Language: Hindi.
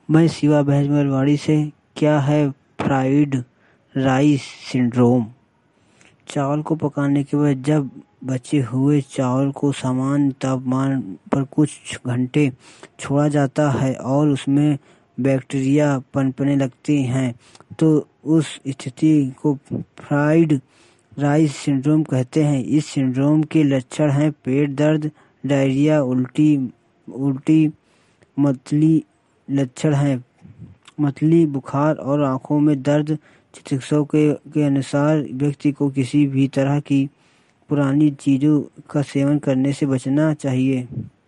मैं शिवा भैंसवाड़ी से। क्या है फ्राइड राइस सिंड्रोम? चावल को पकाने के बाद जब बचे हुए चावल को समान तापमान पर कुछ घंटे छोड़ा जाता है और उसमें बैक्टीरिया पनपने लगते हैं तो उस स्थिति को फ्राइड राइस सिंड्रोम कहते हैं। इस सिंड्रोम के लक्षण हैं पेट दर्द, डायरिया, उल्टी मतली लक्षण हैं मतली, बुखार और आंखों में दर्द। चिकित्सकों के अनुसार व्यक्ति को किसी भी तरह की पुरानी चीजों का सेवन करने से बचना चाहिए।